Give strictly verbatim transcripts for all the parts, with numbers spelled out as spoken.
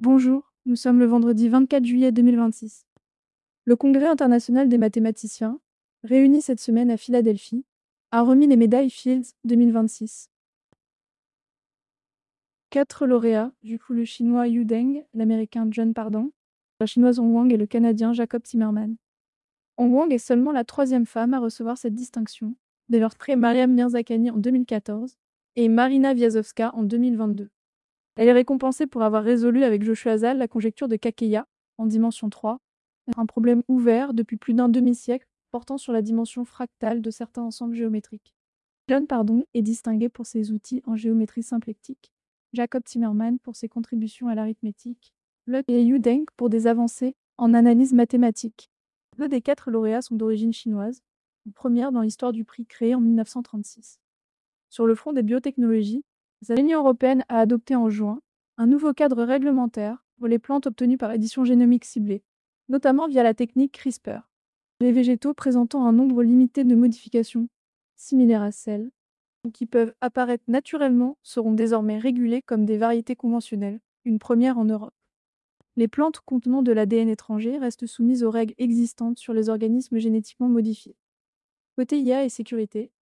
Bonjour, nous sommes le vendredi vingt-quatre juillet deux mille vingt-six. Le Congrès international des mathématiciens, réuni cette semaine à Philadelphie, a remis les médailles Fields deux mille vingt-six. Quatre lauréats, du coup le chinois Yu Deng, l'américain John Pardon, la chinoise Hong Wang et le canadien Jacob Timmerman. Hong Wang est seulement la troisième femme à recevoir cette distinction, dévorée Mariam Mirzakhani en deux mille quatorze et Marina Viazovska en deux mille vingt-deux. Elle est récompensée pour avoir résolu avec Joshua Zal la conjecture de Kakeya, en dimension trois, un problème ouvert depuis plus d'un demi-siècle portant sur la dimension fractale de certains ensembles géométriques. John Pardon est distingué pour ses outils en géométrie symplectique, Jacob Timmerman pour ses contributions à l'arithmétique, Luck et Yu Deng pour des avancées en analyse mathématique. Deux des quatre lauréats sont d'origine chinoise, une première dans l'histoire du prix créé en mille neuf cent trente-six. Sur le front des biotechnologies, l'Union européenne a adopté en juin un nouveau cadre réglementaire pour les plantes obtenues par édition génomique ciblée, notamment via la technique CRISPR. Les végétaux présentant un nombre limité de modifications, similaires à celles qui peuvent apparaître naturellement, seront désormais régulés comme des variétés conventionnelles, une première en Europe. Les plantes contenant de l'A D N étranger restent soumises aux règles existantes sur les organismes génétiquement modifiés. Côté I A et sécurité,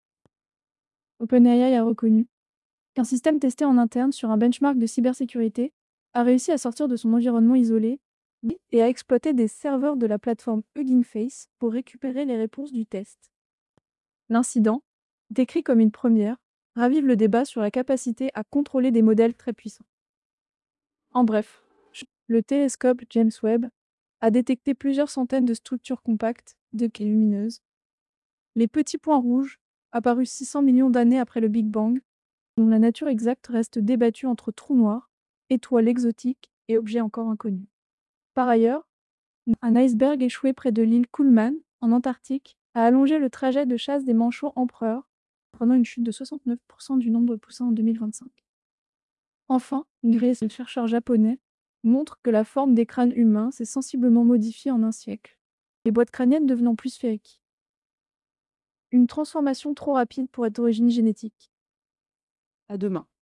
OpenAI a reconnu qu'un système testé en interne sur un benchmark de cybersécurité a réussi à sortir de son environnement isolé et à exploiter des serveurs de la plateforme Hugging Face pour récupérer les réponses du test. L'incident, décrit comme une première, ravive le débat sur la capacité à contrôler des modèles très puissants. En bref, le télescope James Webb a détecté plusieurs centaines de structures compactes, de et lumineuses. Les petits points rouges, apparus six cents millions d'années après le Big Bang, dont la nature exacte reste débattue entre trous noirs, étoiles exotiques et objets encore inconnus. Par ailleurs, un iceberg échoué près de l'île Kuhlman, en Antarctique, a allongé le trajet de chasse des manchots empereurs, prenant une chute de soixante-neuf pour cent du nombre de poussins en deux mille vingt-cinq. Enfin, une récente de chercheurs japonais montre que la forme des crânes humains s'est sensiblement modifiée en un siècle, les boîtes crâniennes devenant plus sphériques. Une transformation trop rapide pour être d'origine génétique. À demain.